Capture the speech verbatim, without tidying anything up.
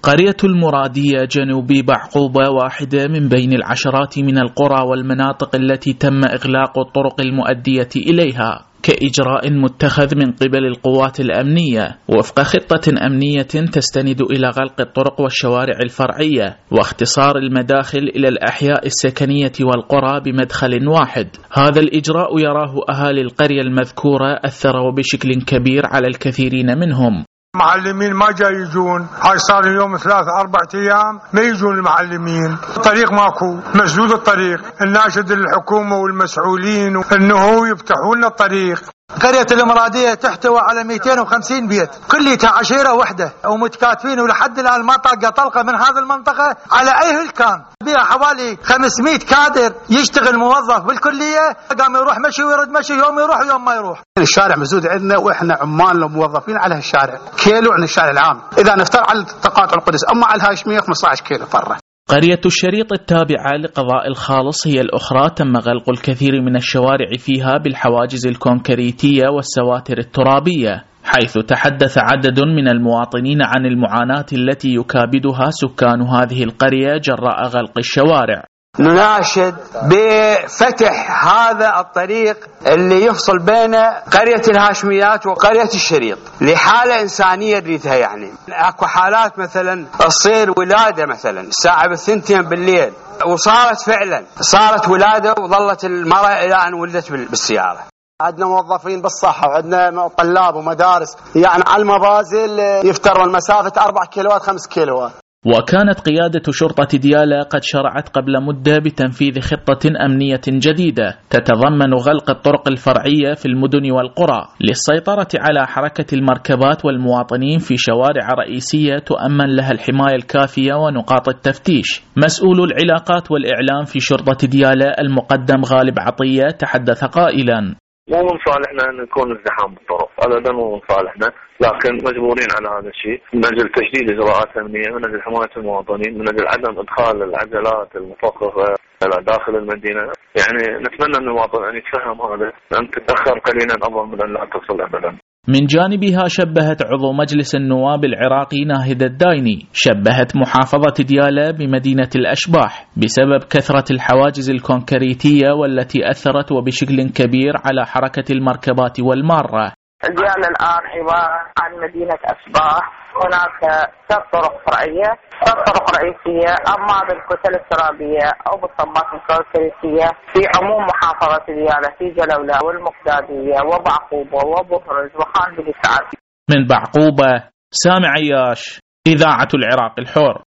قرية المرادية جنوب بعقوبة واحدة من بين العشرات من القرى والمناطق التي تم إغلاق الطرق المؤدية إليها كإجراء متخذ من قبل القوات الأمنية وفق خطة أمنية تستند إلى غلق الطرق والشوارع الفرعية واختصار المداخل إلى الأحياء السكنية والقرى بمدخل واحد. هذا الإجراء يراه أهالي القرية المذكورة أثر بشكل كبير على الكثيرين منهم. معلمين ما جاي يجون، هاي صار اليوم ثلاث أربع أيام ما يجون المعلمين، الطريق ماكو، مسدود الطريق، الناشد الحكومة والمسؤولين إنه يفتحوا لنا الطريق. قرية المرادية تحتوي على مئتين وخمسين بيت، كلها عشيرة وحدة ومتكاتفين، ولحد الآن ما طاقة طلقة من هذه المنطقة على أي هل كان. بها حوالي خمسمئة كادر يشتغل موظف بالكلية، قام يروح مشي ويرد مشي، يوم يروح ويوم ما يروح. الشارع مسدود عندنا وإحنا عمال وموظفين على هالشارع كيلو عن الشارع العام، إذا نفترض على تقاطع القدس أما على الهاشمية خمسة عشر كيلو فرة. قرية الشريط التابعة لقضاء الخالص هي الأخرى تم غلق الكثير من الشوارع فيها بالحواجز الكونكريتية والسواتر الترابية، حيث تحدث عدد من المواطنين عن المعاناة التي يكابدها سكان هذه القرية جراء غلق الشوارع. نناشد بفتح هذا الطريق اللي يفصل بين قرية الهاشميات وقرية الشريط لحالة إنسانية نريدها. يعني أكو حالات مثلا تصير ولادة مثلا الساعة بالثنتين بالليل، وصارت فعلا صارت ولادة وظلت المرأة إلى أن ولدت بالسيارة. عندنا موظفين بالصحة وعندنا طلاب ومدارس، يعني على المبازل يفتروا المسافة أربع كيلوات خمس كيلوات. وكانت قيادة شرطة ديالى قد شرعت قبل مدة بتنفيذ خطة أمنية جديدة تتضمن غلق الطرق الفرعية في المدن والقرى للسيطرة على حركة المركبات والمواطنين في شوارع رئيسية تؤمن لها الحماية الكافية ونقاط التفتيش. مسؤول العلاقات والإعلام في شرطة ديالى المقدم غالب عطية تحدث قائلا: مو من صالحنا أن يكون ازدحام بالطرق، أبدا مو من صالحنا، لكن مجبورين على هذا الشيء من أجل تشديد إجراءات أمنية، من أجل حماية المواطنين، من أجل عدم إدخال العجلات المفخخة إلى داخل المدينة. يعني نتمنى أن المواطن أن يتفهم هذا، أن تتأخر قليلا أفضل من أن لا تصل أبدا. من جانبها شبهت عضو مجلس النواب العراقي ناهد الدايني شبهت محافظة ديالى بمدينة الأشباح بسبب كثرة الحواجز الكونكريتية والتي أثرت وبشكل كبير على حركة المركبات والمارة. ديالى الآن عبارة عن مدينة أشباح، هناك ثلاث طرق فرعية، ثلاث طرق رئيسية، أما بالكتل الترابية أو بالصمات الكونكريتية في عموم محافظة ديالى في جلولة والمقدادية وبعقوبة وبهرج وخان بن سعد. من بعقوبة، سامع عياش، إذاعة العراق الحر.